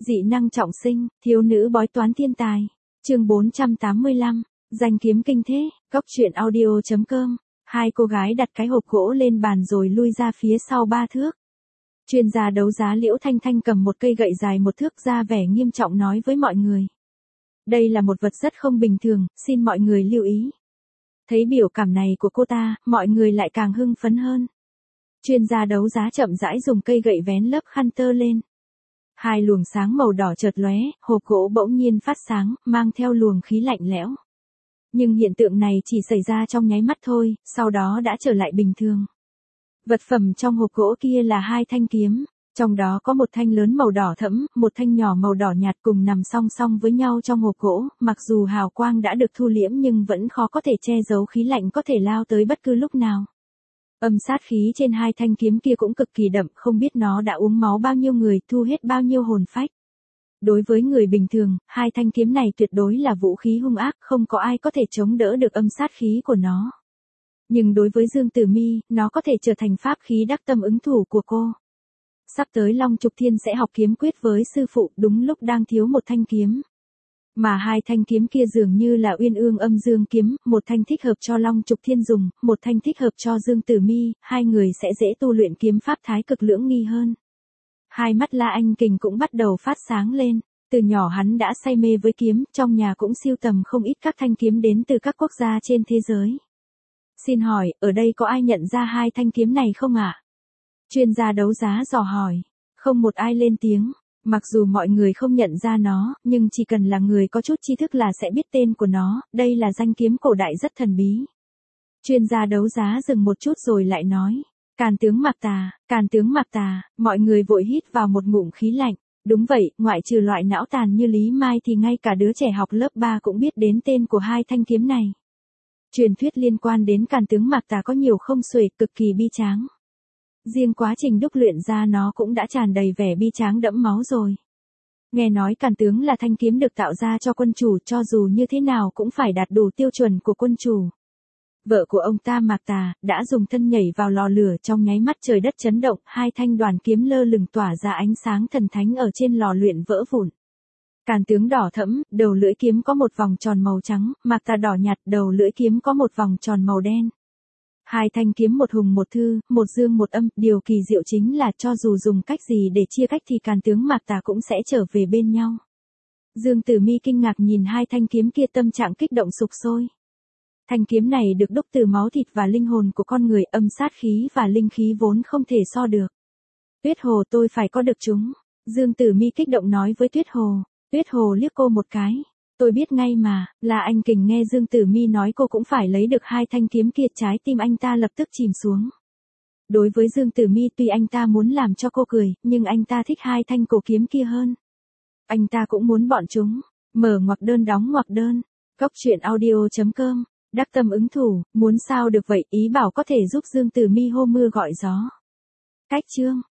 Dị năng trọng sinh, thiếu nữ bói toán thiên tài. Chương 485, danh kiếm kinh thế, góc truyện audio.com. Hai cô gái đặt cái hộp gỗ lên bàn rồi lui ra phía sau 3 thước. Chuyên gia đấu giá Liễu Thanh Thanh cầm một cây gậy dài 1 thước ra vẻ nghiêm trọng nói với mọi người. Đây là một vật rất không bình thường, xin mọi người lưu ý. Thấy biểu cảm này của cô ta, mọi người lại càng hưng phấn hơn. Chuyên gia đấu giá chậm rãi dùng cây gậy vén lớp khăn tơ lên. 2 luồng sáng màu đỏ chợt lóe, hộp gỗ bỗng nhiên phát sáng, mang theo luồng khí lạnh lẽo. Nhưng hiện tượng này chỉ xảy ra trong nháy mắt thôi, sau đó đã trở lại bình thường. Vật phẩm trong hộp gỗ kia là 2 thanh kiếm, trong đó có một thanh lớn màu đỏ thẫm, một thanh nhỏ màu đỏ nhạt cùng nằm song song với nhau trong hộp gỗ, mặc dù hào quang đã được thu liễm nhưng vẫn khó có thể che giấu khí lạnh có thể lao tới bất cứ lúc nào. Âm sát khí trên 2 thanh kiếm kia cũng cực kỳ đậm, không biết nó đã uống máu bao nhiêu người, thu hết bao nhiêu hồn phách. Đối với người bình thường, 2 thanh kiếm này tuyệt đối là vũ khí hung ác, không có ai có thể chống đỡ được âm sát khí của nó. Nhưng đối với Dương Tử Mi, nó có thể trở thành pháp khí đắc tâm ứng thủ của cô. Sắp tới Long Trục Thiên sẽ học kiếm quyết với sư phụ, đúng lúc đang thiếu một thanh kiếm. Mà 2 thanh kiếm kia dường như là Uyên Ương Âm Dương kiếm, một thanh thích hợp cho Long Trục Thiên dùng, một thanh thích hợp cho Dương Tử Mi, hai người sẽ dễ tu luyện kiếm pháp thái cực lưỡng nghi hơn. Hai mắt La Anh Kình cũng bắt đầu phát sáng lên, từ nhỏ hắn đã say mê với kiếm, trong nhà cũng sưu tầm không ít các thanh kiếm đến từ các quốc gia trên thế giới. Xin hỏi, ở đây có ai nhận ra 2 thanh kiếm này không ạ? Chuyên gia đấu giá dò hỏi. Không một ai lên tiếng. Mặc dù mọi người không nhận ra nó, nhưng chỉ cần là người có chút tri thức là sẽ biết tên của nó, đây là danh kiếm cổ đại rất thần bí. Chuyên gia đấu giá dừng một chút rồi lại nói. Càn tướng Mạc Tà, mọi người vội hít vào một ngụm khí lạnh. Đúng vậy, ngoại trừ loại não tàn như Lý Mai thì ngay cả đứa trẻ học lớp 3 cũng biết đến tên của 2 thanh kiếm này. Truyền thuyết liên quan đến Càn tướng Mạc Tà có nhiều không xuể, cực kỳ bi tráng. Riêng quá trình đúc luyện ra nó cũng đã tràn đầy vẻ bi tráng đẫm máu rồi. Nghe nói Càn tướng là thanh kiếm được tạo ra cho quân chủ, cho dù như thế nào cũng phải đạt đủ tiêu chuẩn của quân chủ. Vợ của ông ta Mạc Tà đã dùng thân nhảy vào lò lửa, trong nháy mắt trời đất chấn động, 2 thanh đoàn kiếm lơ lửng tỏa ra ánh sáng thần thánh ở trên lò luyện vỡ vụn. Càn tướng đỏ thẫm, đầu lưỡi kiếm có một vòng tròn màu trắng, Mạc Tà đỏ nhạt, đầu lưỡi kiếm có một vòng tròn màu đen. 2 thanh kiếm một hùng một thư, một dương một âm, điều kỳ diệu chính là cho dù dùng cách gì để chia cách thì Càn tướng Mạc Tà cũng sẽ trở về bên nhau. Dương Tử Mi kinh ngạc nhìn 2 thanh kiếm kia, tâm trạng kích động sục sôi. Thanh kiếm này được đúc từ máu thịt và linh hồn của con người, âm sát khí và linh khí vốn không thể so được. Tuyết Hồ, tôi phải có được chúng. Dương Tử Mi kích động nói với Tuyết Hồ. Tuyết Hồ liếc cô một cái. Tôi biết ngay mà. La Anh Kình nghe Dương Tử Mi nói cô cũng phải lấy được 2 thanh kiếm kia, trái tim anh ta lập tức chìm xuống. Đối với Dương Tử Mi, tuy anh ta muốn làm cho cô cười, nhưng anh ta thích 2 thanh cổ kiếm kia hơn. Anh ta cũng muốn bọn chúng. Mở ngoặc đơn đóng ngoặc đơn. Góc truyện audio.com. Đắc tâm ứng thủ, muốn sao được vậy, ý bảo có thể giúp Dương Tử Mi hô mưa gọi gió. Cách chương